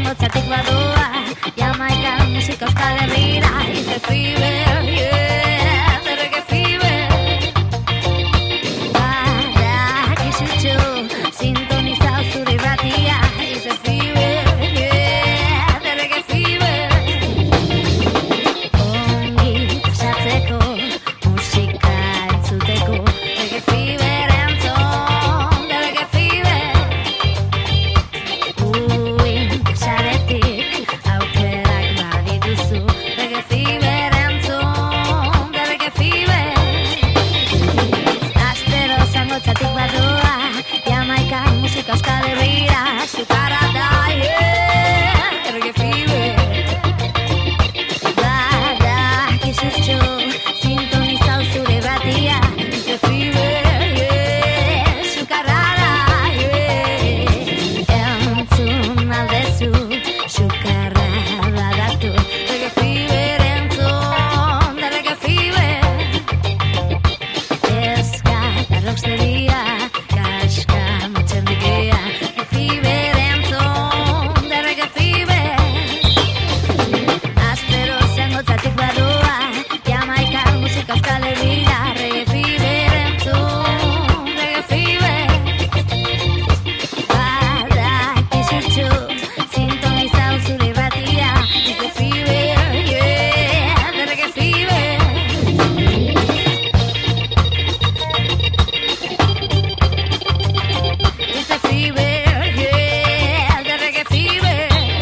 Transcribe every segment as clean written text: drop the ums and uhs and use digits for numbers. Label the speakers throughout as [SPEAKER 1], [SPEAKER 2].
[SPEAKER 1] zangotzatik badoa, Jamaika musika Euskal Herrira, is the fever, yeah, the reggae fever. Badakizutxo, sintonizau zure irratia, is the fever, yeah, the reggae fever. Ongi pasatzeko, musika entzuteko, reggae fever entzun, the reggae fever. Saretik aukerak badituzu, reggae fever entzun, the reggae fever. Astero zangotzatik badoa, Jamaika musika Euskal Herrira, sukarra da, yeah, reggae fever. Badakizutxo, sintonizau zure irratia, is the fever, yeah, sukarra da, yeah. Entzun aldezu, sukarra badatu, reggae fever entzun, the reggae fever. Eska eta rocksteria, kaska motxendikea, reggae fever entzun, the reggae fever. Astero zangotzatik badoa, Jamaika musika Euskal Herrira, reggae fever entzun, reggae fever. Badakizutxo, sintonizau zure irratia, is the fever, yeah, the reggae fever. Is the fever, yeah, the reggae fever.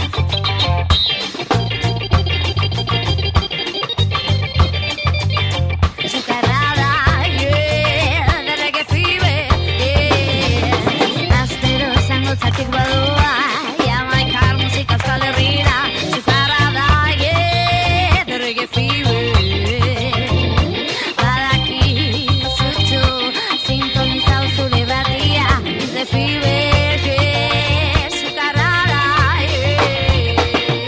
[SPEAKER 1] Sukarrada, yeah, the reggae fever, yeah. Astero zangotzatik badoa, Jamaika musika Euskal Herrira, sukarrada, yeah, the reggae fever. Badakizutxo, sintonizau zure irratia, is the fever, yeah, sukarrada, yeah.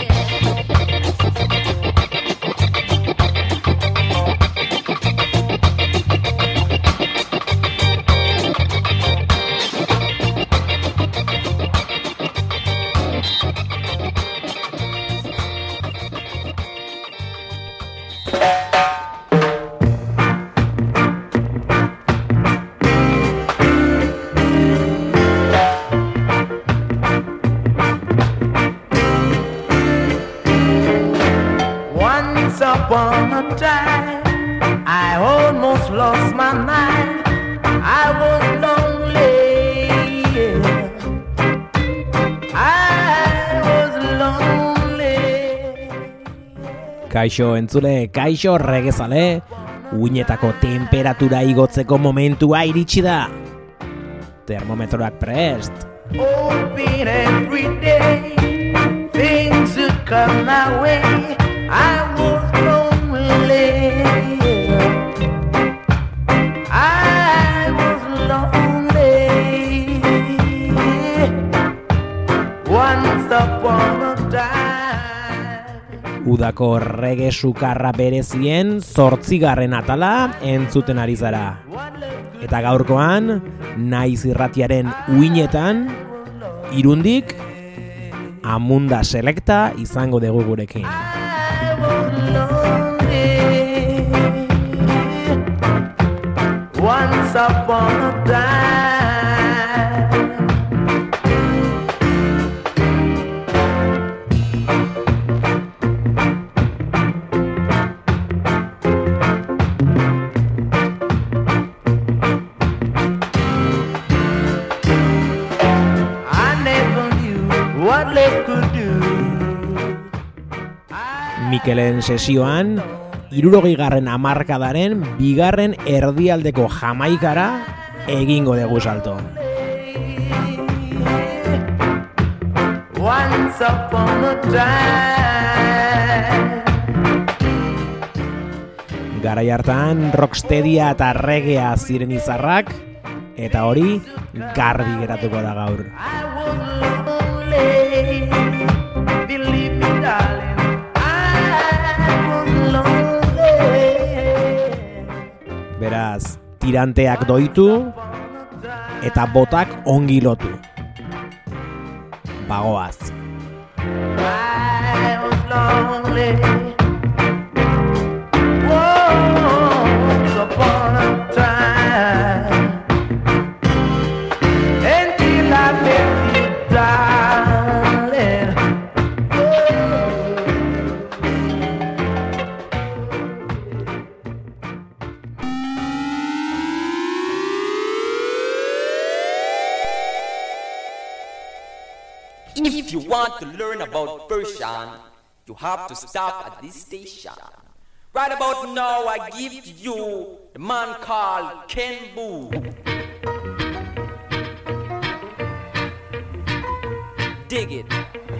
[SPEAKER 2] Once upon a time, I almost lost my mind. I was lonely. I was lonely.
[SPEAKER 3] Kaixo entzule, kaixo regezale, uinetako temperatura igotzeko momentua iritsi da. Termometroak prest.
[SPEAKER 2] Hoping every day things would come my way. I was lonely. I was lonely. Once upon a time.
[SPEAKER 3] Udako reggae sukarra berezien 8. atala entzuten ari zara. Eta gaurkoan, naiz irratiaren uinetan, Irundik, Amunda Selecta izango dugu gurekin.
[SPEAKER 2] I was lonely. Once upon a time. I never knew what love could do.
[SPEAKER 3] Mikelen sesioan, 60. hamarkadaren 2. erdialdeko Jamaikara egingo dugu salto.
[SPEAKER 2] Once upon a time.
[SPEAKER 3] Garai hartan rocksteadia eta reggaea ziren izarrak, eta hori garbi geratuko da gaur.
[SPEAKER 2] I was lonely. Believe me, darling, I was lonely.
[SPEAKER 3] Beraz, tiranteak doitu eta botak ongi lotu. Bagoaz.
[SPEAKER 2] I was lonely. Once upon a time, until I met you, darling.
[SPEAKER 4] If you want to learn about Persian, you have to stop at this station. Right about now, I give to you the man called Ken Boo. Dig it.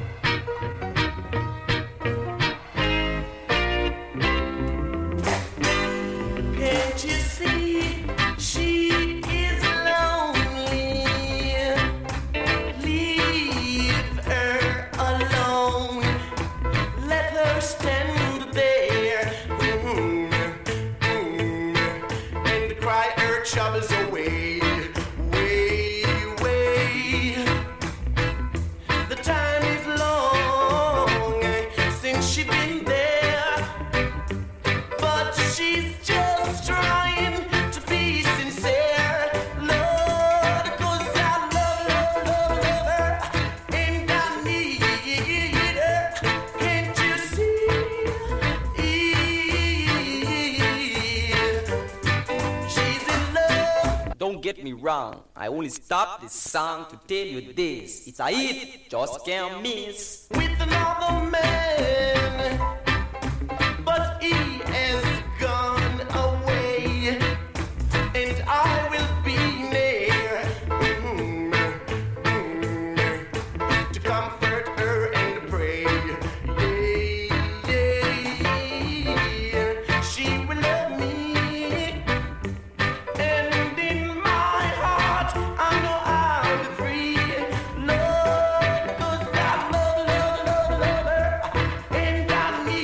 [SPEAKER 5] Can't you see she is lonely? Leave her alone. Let her stand there and cry her troubles away. The time is long since she's been there, but she's just trying to be sincere. Lord, 'cause I love her, and I need her. Can't you see? She's in love.
[SPEAKER 4] Don't get me wrong, I only stopped this song to tell you this. It's a hit, just can't miss.
[SPEAKER 5] With another man, but he has gone away, and I will be near to comfort her and pray. She will love me, and in my heart I know I'll be free. Lord, 'cause I love her, and I need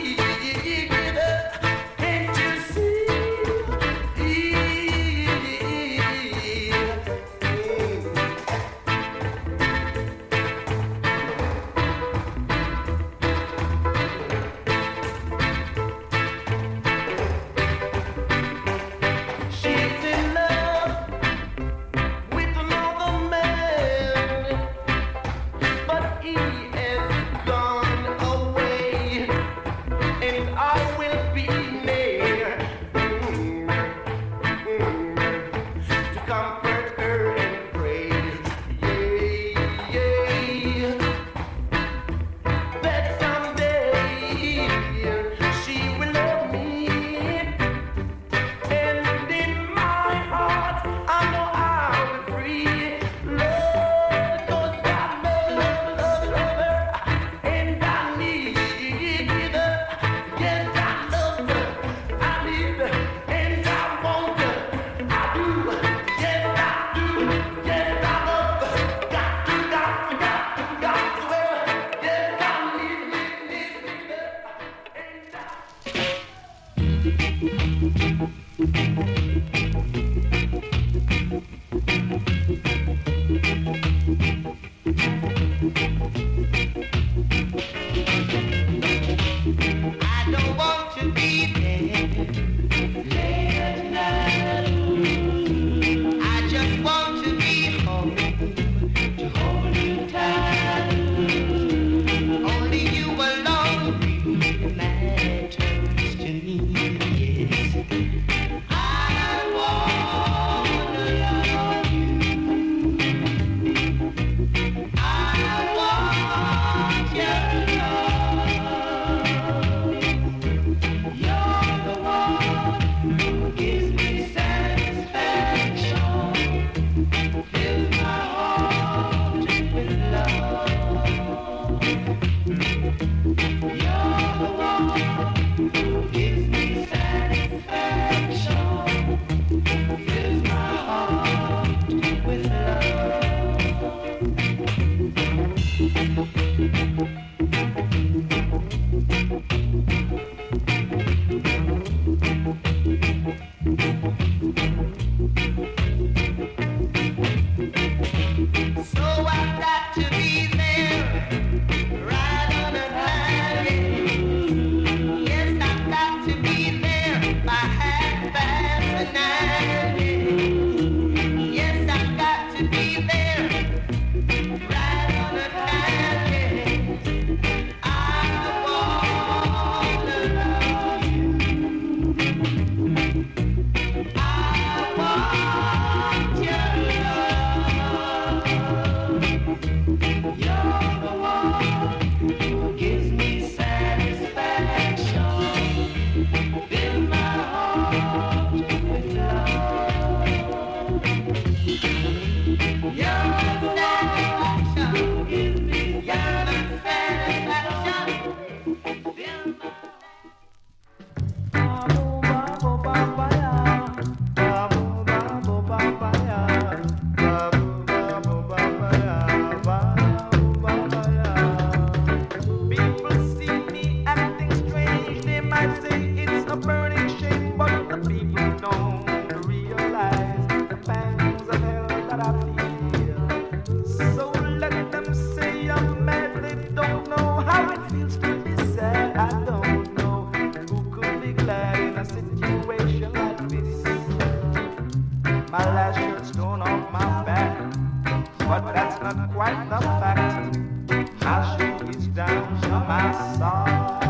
[SPEAKER 5] how it feels to be sad. I don't know who could be glad in a situation like this. My last shirt's torn off my back, but that's not quite the fact. My shoe is down to my socks.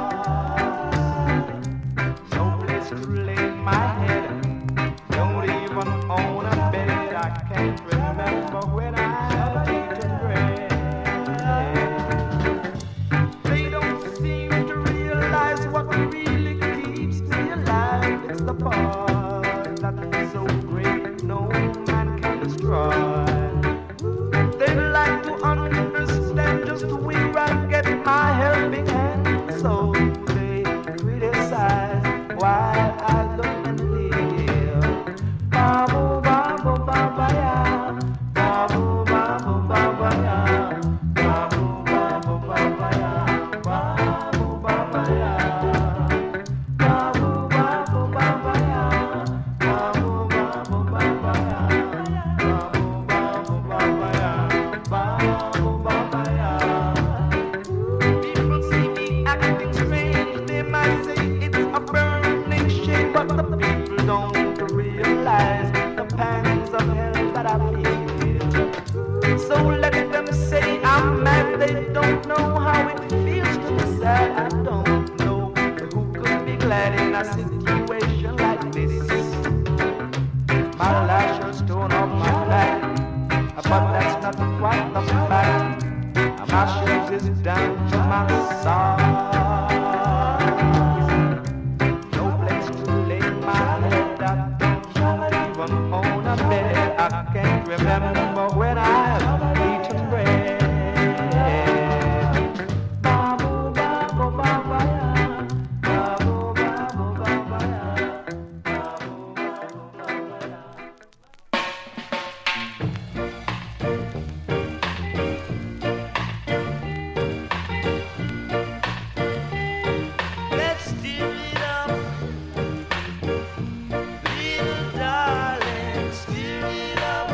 [SPEAKER 5] No place to lay my head. Don't even own a bed. I can't remember when I have eaten bread. They don't seem to realize what really keeps me alive. It's the part that is so great no man can destroy. They like to understand just where I get my helping hand, so they criticize while I look and live. Babu, babu, baba, ya. Babu, babu, baba, ya. Babu, babu, baba, ya. Babu, baba, ya. Babu, babu, baba, ya. Babu, babu, baba, ya. Babu, babu, baba, ya. Babu, baba, ya. People see me acting strange. They might say it's a burning shame, but the people don't realize the pangs of hell that I feel. So let them say I'm mad. They don't know how it feels to be sad. I don't know who could be glad in a situation like this. My lashes torn off my back, but that's not quite the fact. My shoes is down to my socks. No place to lay my head. I don't even own a bed. I can't remember when I've eaten bread. Babu, babu, baba, ya. Babu, babu, baba, ya. Babu, babu, baba, ya. Let's stir it up, little darling, stir it up,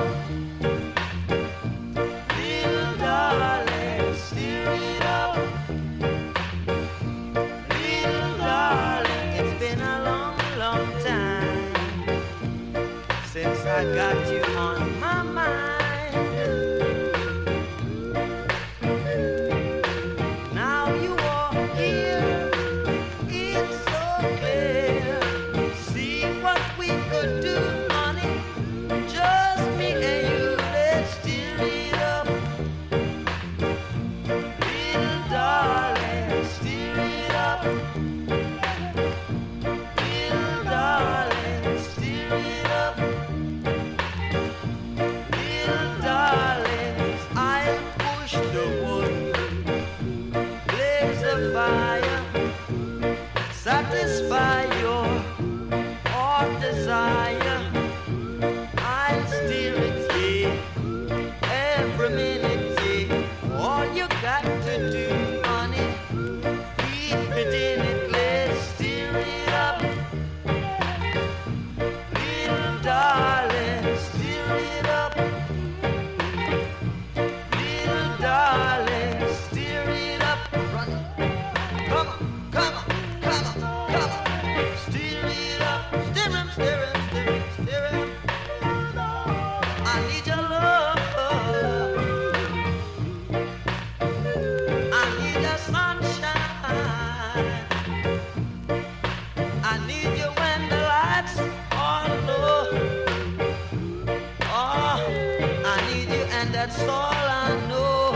[SPEAKER 5] little darling, stir it up, little darling. It's been a long, long time since I got you on my mind. Now you are here, it's so clear. See what we could do, honey, just me and you. Let's stir it up, little darling, stir it up, little darling, stir it up, little darling. I'll push the wood, blaze the fire, satisfy your heart desire. I'll steer it, yeah, every minute, yeah. All you got to do, honey, keep it in it. Let's steer it up, little darling, steer it up, little darling, steer it up. Run. Come on, come on, come on, come on. Steer it up, steer him, steer him, steer him, steer him. I need your love, I need your sunshine, I need you when the lights are low. Oh, I need you and that's all I know.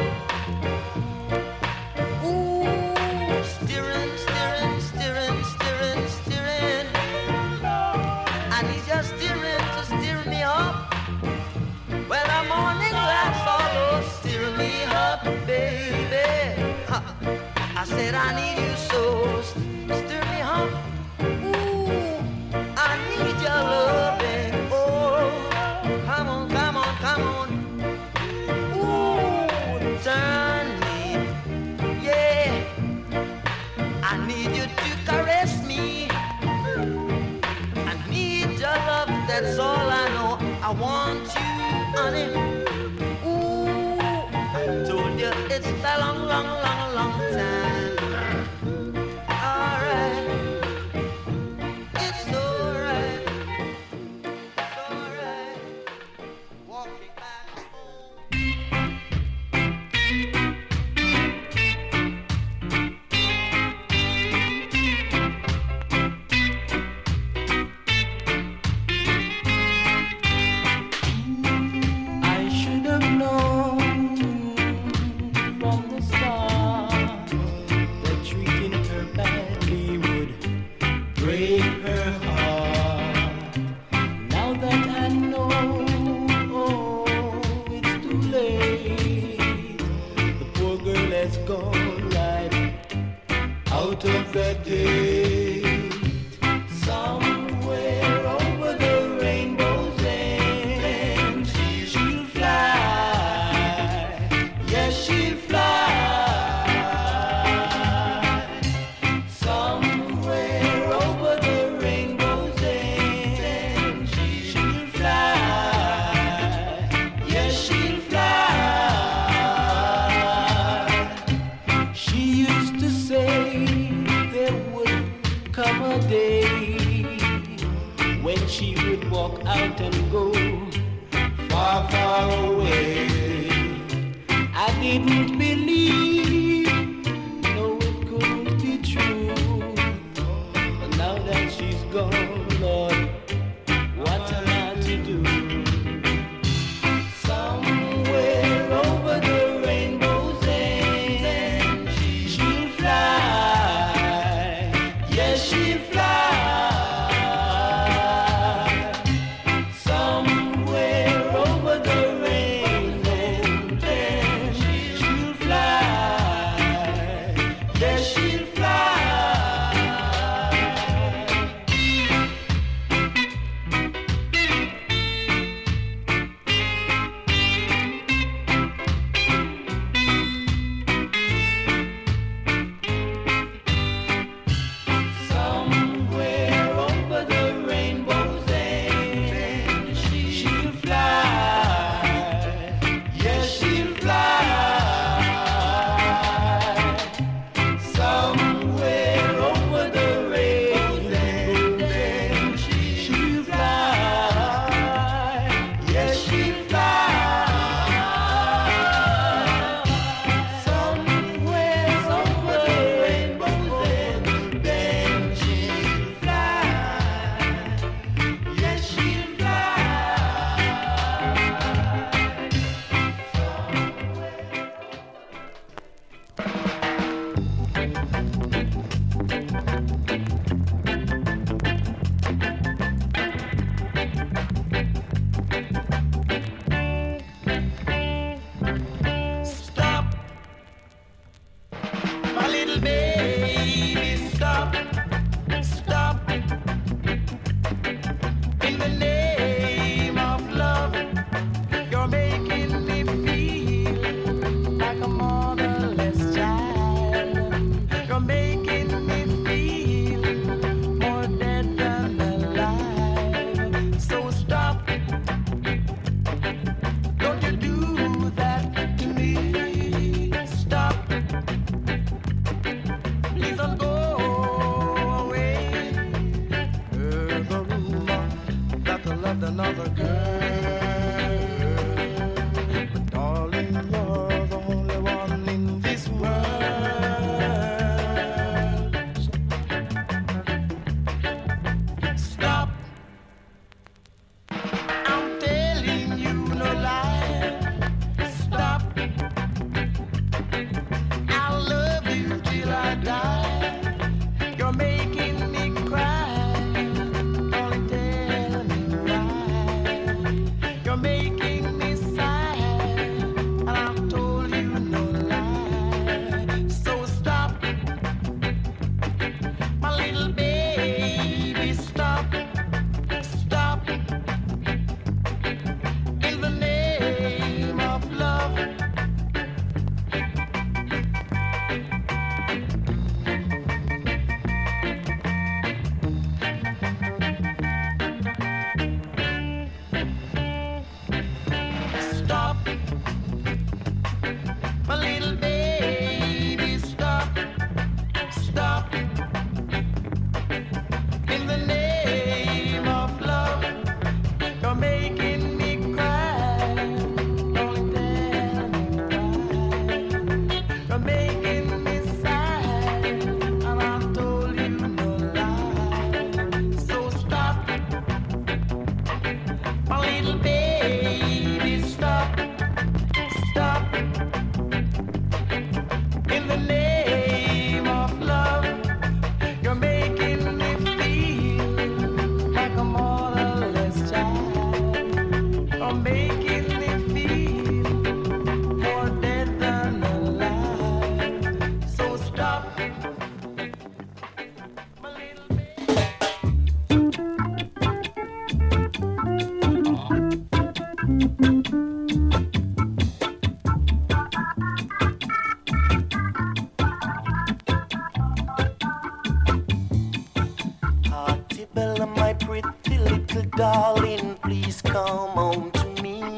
[SPEAKER 5] Ooh, steering, steering, steering, steering, steering. I need your steering to steer me up. When the morning lights follow, steer me up, baby. Ha. I said I need you so, steer me up. Ooh, I need your loving. Oh, come on, come on, come on. Ooh, turn me, yeah. I need you to caress me. I need your love, that's all I know. I want you, honey. Ooh, I told you it's a long, long, long, long time. out of the day. Somewhere over the rainbow's end, she'll fly. Yes, she'll fly. Somewhere over the rainbow's end, she'll fly. Yes, she'll fly. She used to say there would come a day when she would walk out and go far, far away. I didn't believe, no, it couldn't be true. But now that she's gone, Lord, what am I to do? Somewhere over the rainbow's end, she'll fly. Yes, she'll fly. Somewhere over the rainbow's end, she'll fly. Yes, she'll fly. Somewhere over the rainbow's end, she'll fly. Yes, she'll fly. Somewhere over the rainbow's end, she'll fly. Yes, she'll fly. Somewhere over the rainbow's end, she'll fly. Yes, she'll fly. Stop, my little baby, stop, stop. In the name of love, you're making me feel like a motherless child. You're making me feel more dead than alive. So stop. Don't you do that to me. Stop. Please don't go away. Heard the rumor that you loved another girl. But darling, you're the only one in this world. Stop. I'm telling you no lie. Stop. I'll love you till I die. You're making me cry. Only tell me why. You're making me sigh. And I've told you no lie. So stop. My little baby, stop. Stop. In the name of love.
[SPEAKER 6] pretty little darling, please come home to me.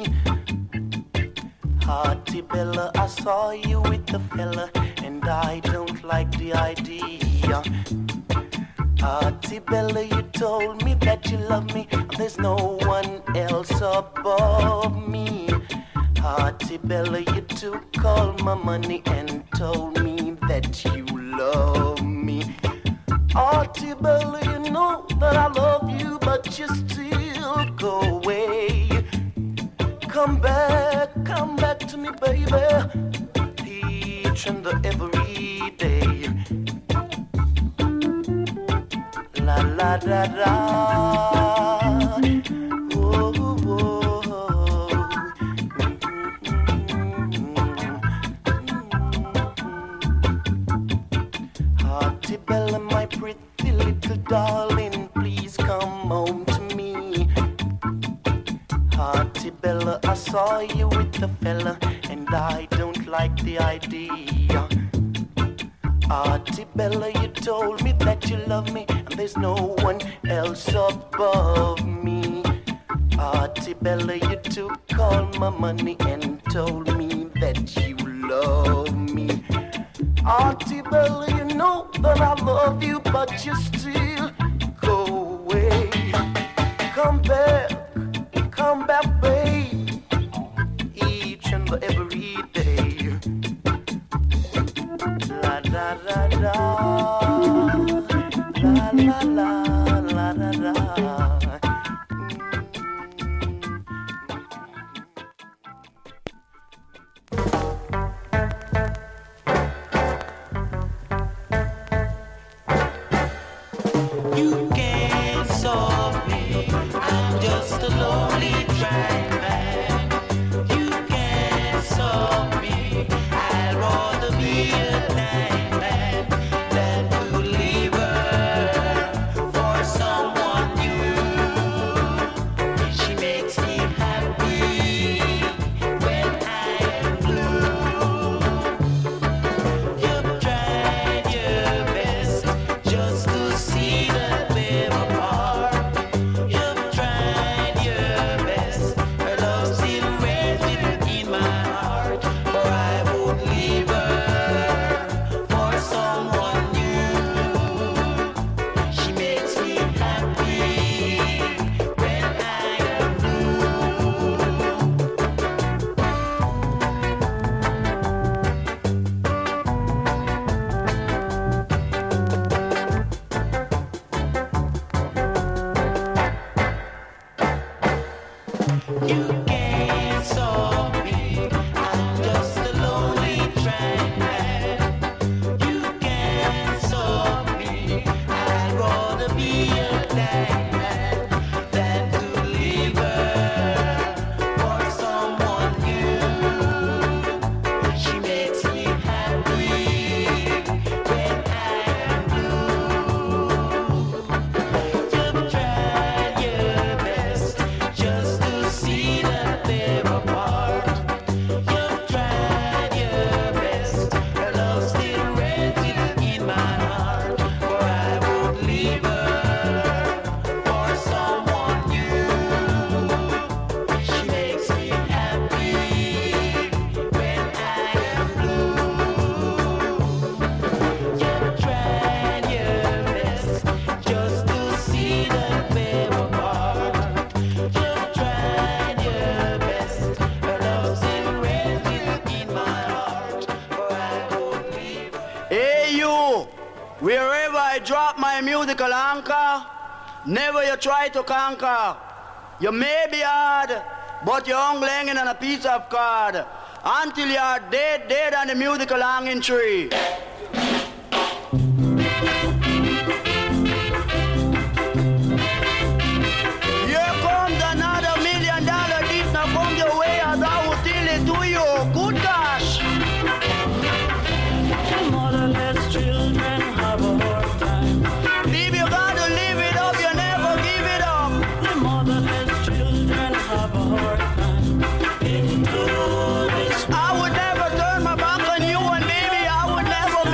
[SPEAKER 6] Hearty Bella, I saw you with a fella, and I don't like the idea. Hearty Bella, you told me that you love me, and there's no one else above me. Hearty Bella, you took all my money and told me that you love me. Hearty Bella, you know that I love you, but you still go away. Come back to me, baby, each and every day. La la la la. Oh, oh, oh. Hearty Bella, my pretty little darling, please come home to me. Hearty Bella, I saw you with a fella, and I don't like the idea. Hearty Bella, you told me that you love me, and there's no one else above me. Hearty Bella, you took all my money and told me that you love me. Hearty Bella, you know that I love you, but you still go away. Come back, babe, each and every day. La la la la, la la la, la la la.
[SPEAKER 7] You can't solve me, I'm just a lonely man. You can't solve me, I'd rather be a blind man than to leave her for someone new. She makes me happy when I am blue. You've tried your best just to see that we're apart. You've tried your best, her love still resident in my heart. For I won't leave her for someone new. She makes me happy when I am blue. You can't solve me, I'm just a lonely man. You can't solve me, I'd rather be a blind man than to leave her for someone new. She makes me happy when I am blue. You've tried your best just to see that they're apart. You've tried your best, her love still resident in my heart. For I won't leave her for someone new. She makes me happy when I am blue. You've tried your best just to see that we're apart. You've tried your best, her love still resident in my heart. For I won't leave her.
[SPEAKER 8] Hey you, wherever I drop my musical anchor, never you try to conquer. You may be hard, but you're only hanging on a piece of card. Until you are dead on the musical hanging tree. Here comes another $1 million dish now come your way as I will tell it to you. Good gosh.
[SPEAKER 7] Motherless children have a hard time.
[SPEAKER 8] If you gotta live it up, you never give it up.
[SPEAKER 7] The motherless children have a hard time. Into this
[SPEAKER 8] I would never turn my back on you, and baby, I would never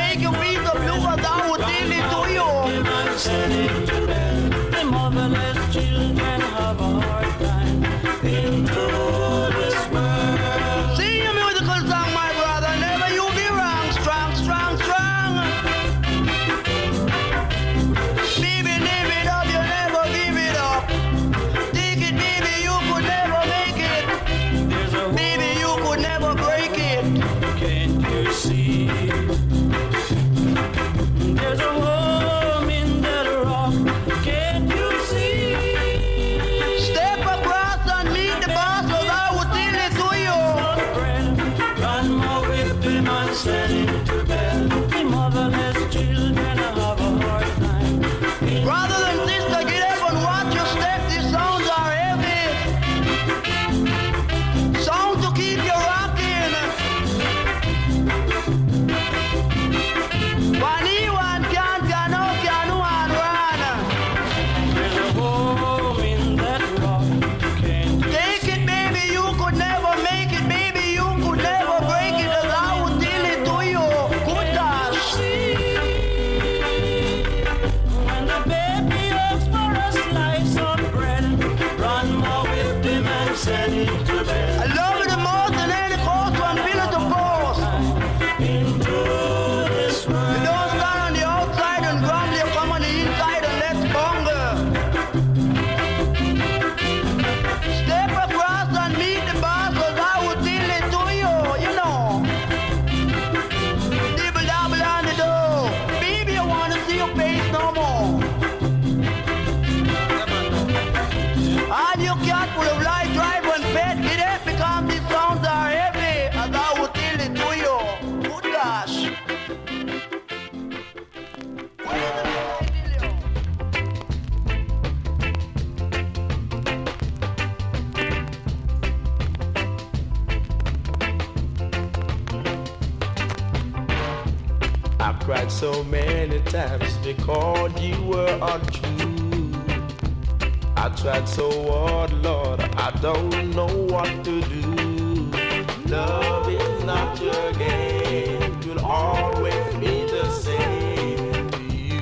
[SPEAKER 9] so many times because you were untrue. I tried so hard, Lord, I don't know what to do. Love is not your game, you'll always be the same to you.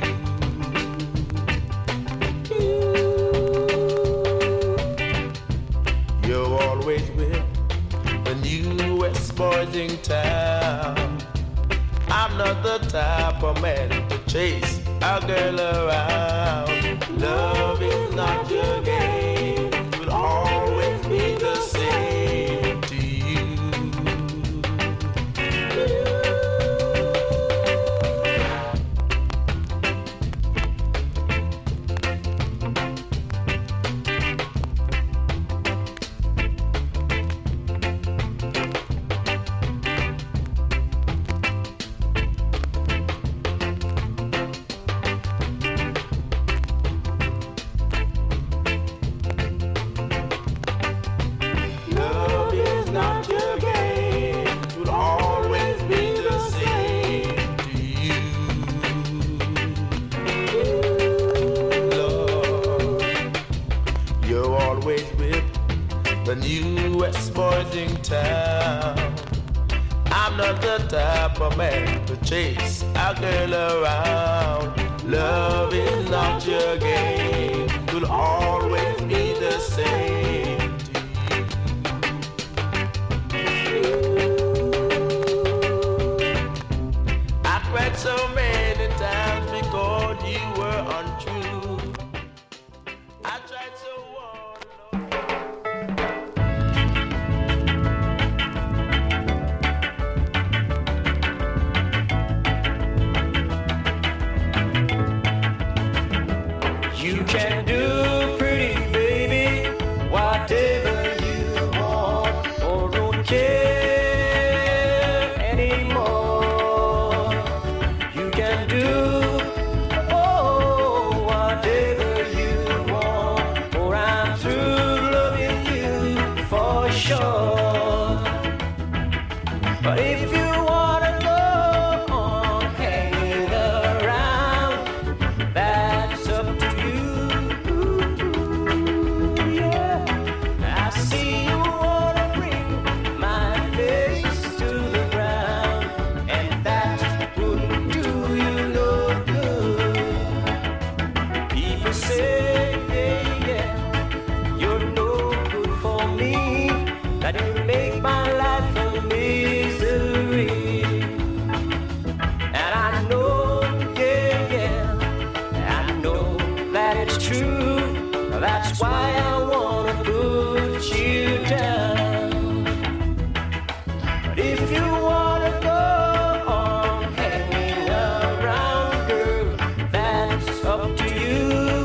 [SPEAKER 9] You're always with the newest boys in town. I'm not the type of man to chase a girl around. Love is not your game, will always be the same to you. Love is not your game, it will always be the same to you. Lord, you're always with the newest boys in town. I'm not the type of man to chase a girl around. Love is not your game, it will always be the same to you. I cried so many times because you were untrue. I tried so hard, Lord.
[SPEAKER 7] You can do, pretty baby, whatever you want, or don't care anymore. You can do, oh, whatever you want, for I'm through loving you for sure. But if you wanna go on hanging around, that's up to you. Yeah, I see you wanna bring my face to the ground, and that wouldn't do you no good. People say, yeah, yeah, you're no good for me, that you make my life a misery. And I know, yeah, yeah, I know that it's true. That's why I wanna put you down. But if you wanna go on hanging around, girl, that's up to you.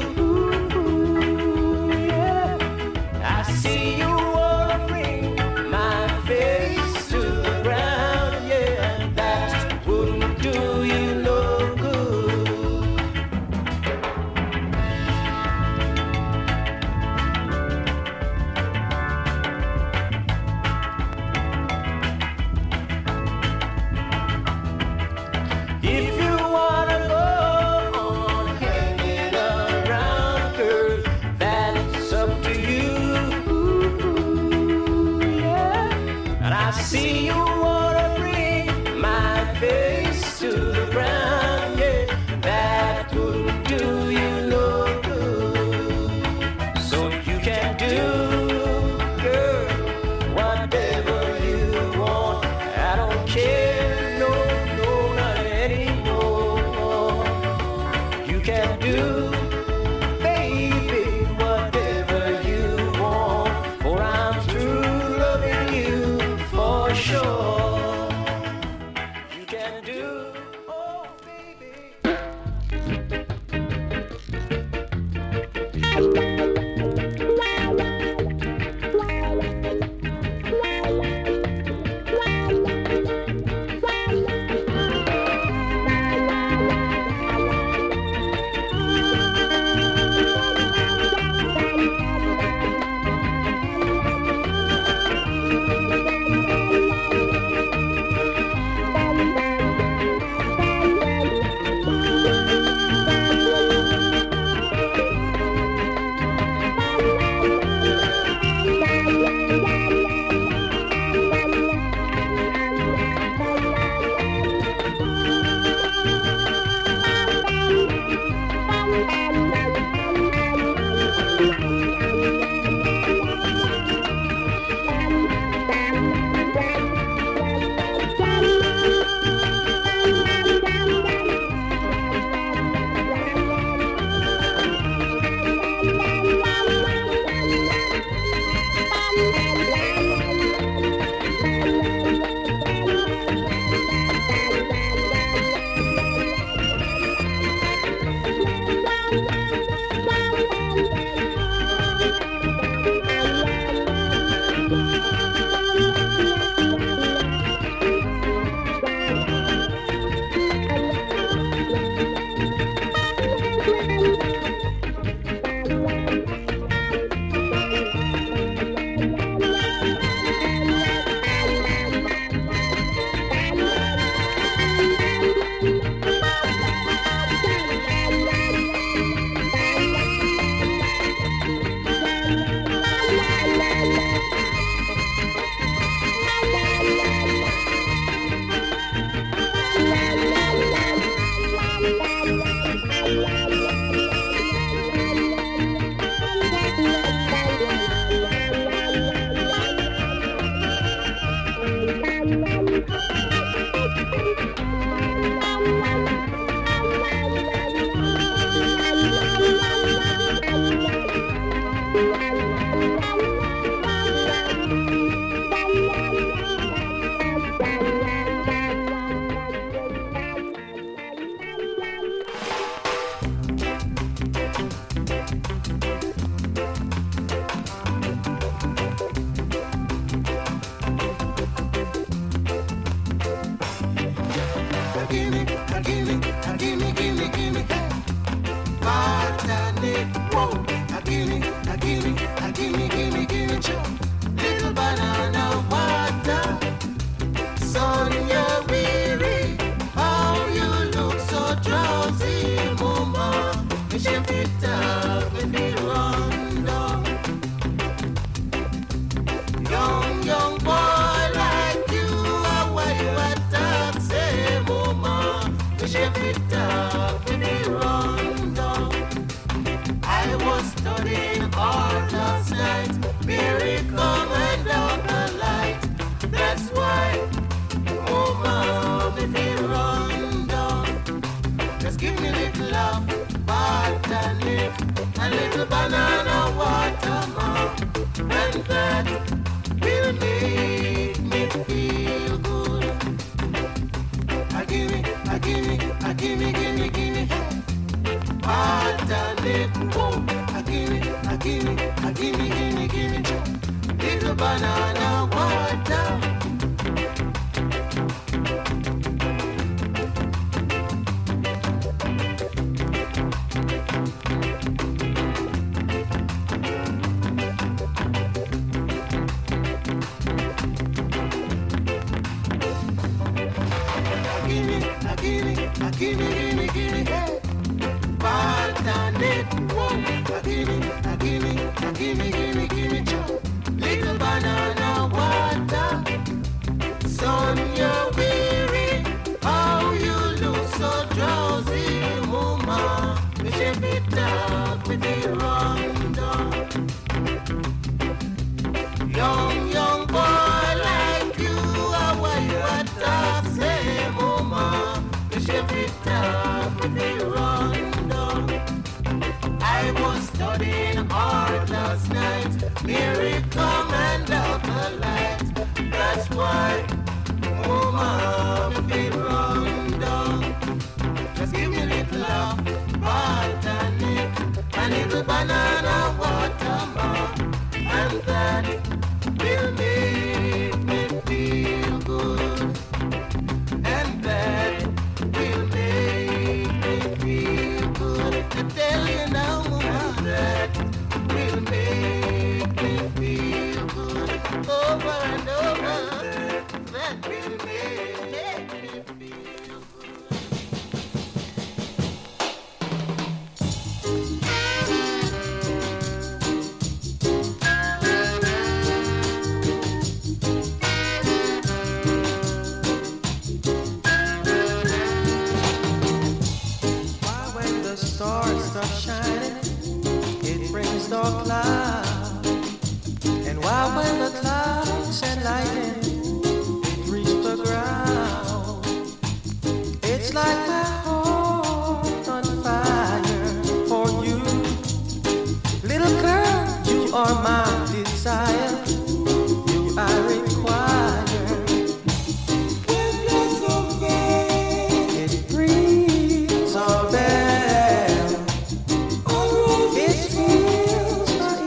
[SPEAKER 7] Yeah, I see you wanna bring my face to the ground. Yeah, that wouldn't do you no good. If you wanna go on hanging around, girl, that's up to you. Yeah, and I see you wanna bring my face to the ground. Yeah, that wouldn't do you no good. So you can do, girl, whatever you want. I don't care, no, no, not anymore. You can do, baby, whatever you want, for I'm through loving you for sure. You can do, oh, baby. Me shape it up, me feel run down. Young boy like you, why you attack? Say, mama, me shape it up, me feel run down. I was studying art last night, Mary come and down the light. That's why, mama, me feel run down. Just give me a little love, botanic, a little banana water, mom, and that will make me feel good. Gimme, botanic, oh, gimme, little banana water. Gimme, hey. Botanic, whoa. Gimme, little banana water. Son, you're weary, how you look so drowsy, mama. Me shape it up, me feel run down. Young boy like you, why you attack? Say, mama. Shape it up, me run down. I was studying art last night. Mary come and out the light. That's why, mama, me feel run down. Just give me a little love, botanic, a little banana water, mom, and that will make me feel good. And that will make me feel good. I tell you now, mama, that will make me feel good. Over and over, that will make me feel good.
[SPEAKER 2] Stars start shining, it brings dark clouds. And why when the clouds and lightning, it reach the ground, it's like my heart on fire for you. Little girl, you are my desire, you I require. When you're so vain, it breathes all day. It feels my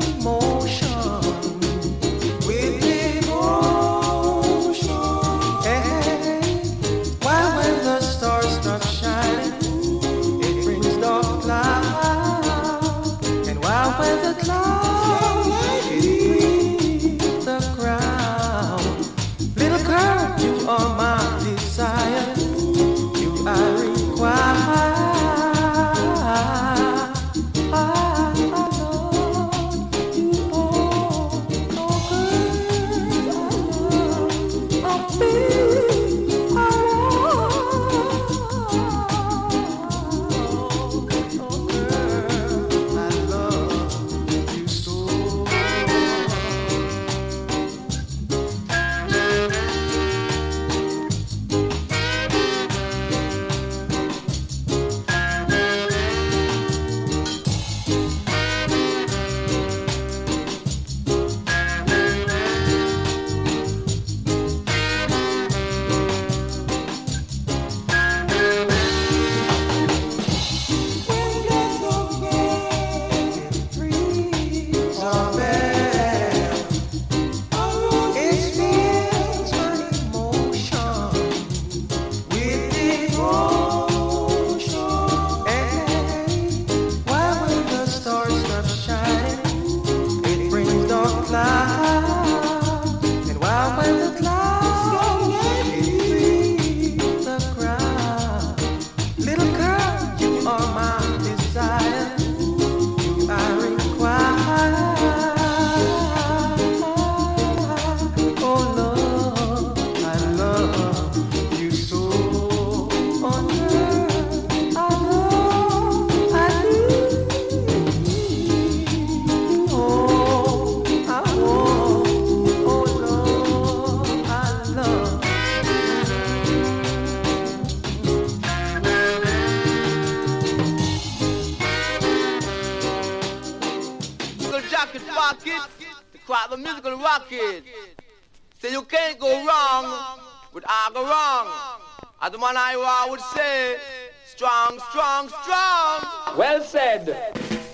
[SPEAKER 8] rocket, to crack the musical rocket. Say you can't go wrong with I go wrong. As the man I would say, strong, strong, strong.
[SPEAKER 4] Well said.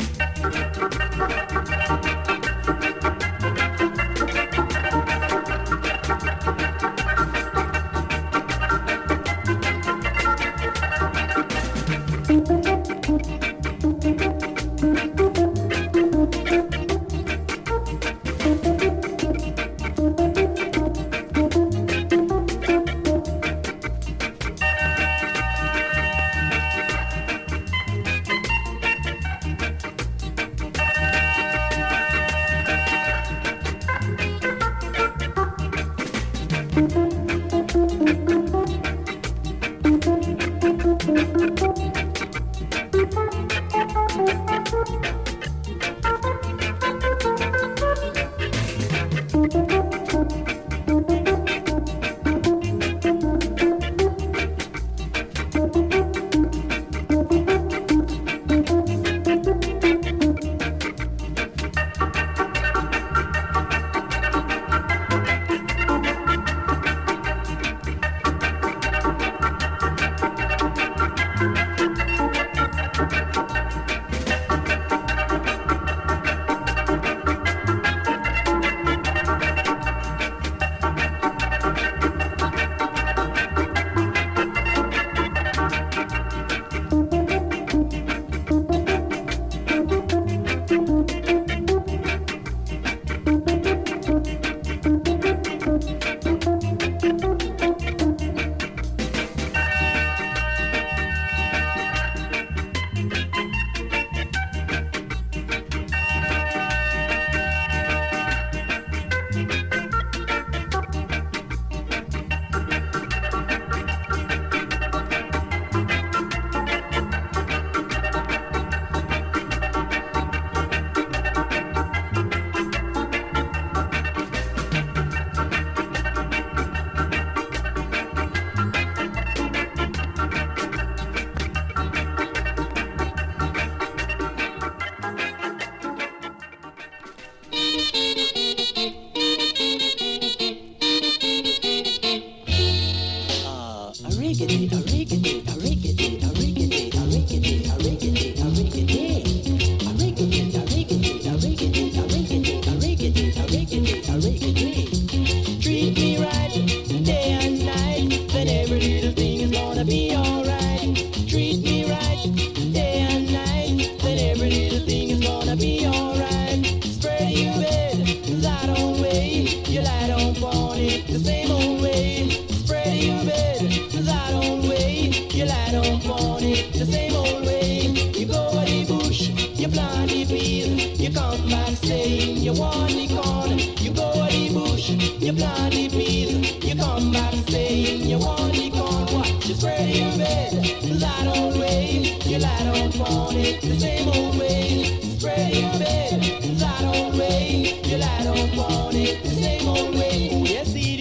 [SPEAKER 7] Treat me right day and night, then every little thing is gonna be alright. Treat me right day and night, then every little thing is gonna be alright. Spread your bed that old way, you lie down on it the same old way. Spread your bed that old way, you lie down on it the same old way. You go to the bush, you plant the peas, you come back saying you want the corn. You go to the bush, you plant the peas, you come back saying you want the corn. What? You spread your bed that old way, you lie down on it the same old way. Spread your bed that old way, you lie down on it the same old way. Oh yes it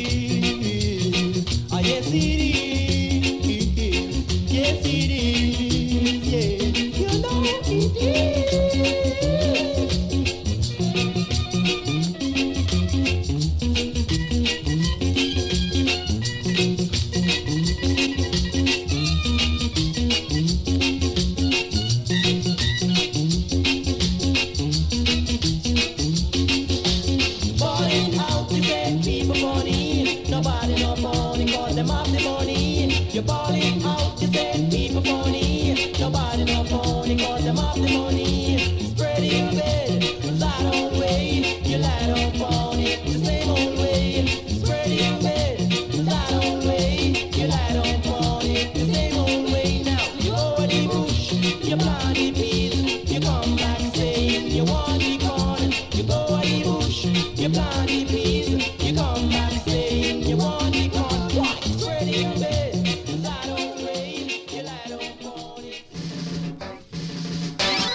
[SPEAKER 7] is, ah yes it is, yes it is, yeah, you know it is. Balling out, you said people funny. Nobody no funny, cause them have the money. You're balling out, you said people funny. Nobody no funny, cause them have the money. Spread your bed that old way, you lie down on it the same old way. Spread your bed that old way, you lie down on it the same old way. Now you go to the bush, you plant the peas, you come back saying you want the corn. You go to the bush, you plant the peas, you come back saying you want the corn. Why? Spread your bed that old way, you lie down on it.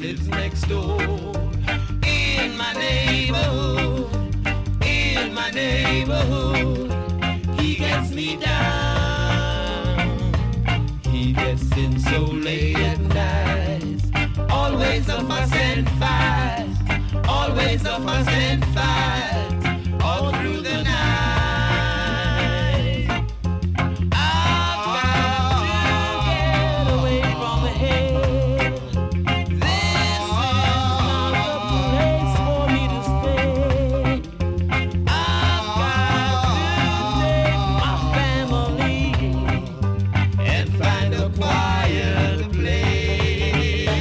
[SPEAKER 7] lives next door. In my neighborhood, he gets me down. He gets in so late at night, always a fuss and fight, always a fuss and fight, all through the night. I've got to get away from here. This is not the place for me to stay. I've got to take my family and find a quiet place.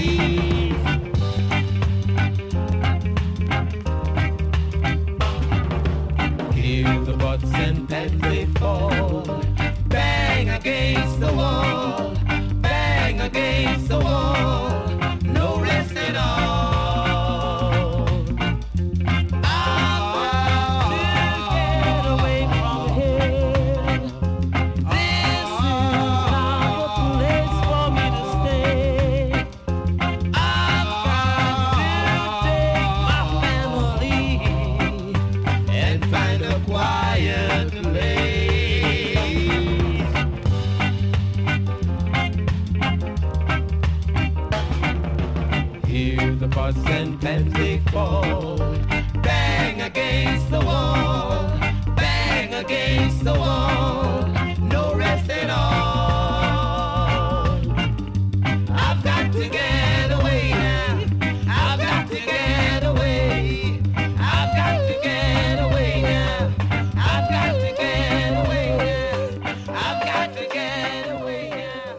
[SPEAKER 7] Hear the buds and pens they fall, bang against the wall, bang against the wall, no rest at all. I've got to get away from here. This is not the place for me to stay. I've got to take my family and find a quiet place. Hear the buds and pens they fall, bang against the wall, bang against the wall, no rest at all. I've got to get away now, I've got to get away, I've got to get away now, I've got to get away now, I've got to get away now.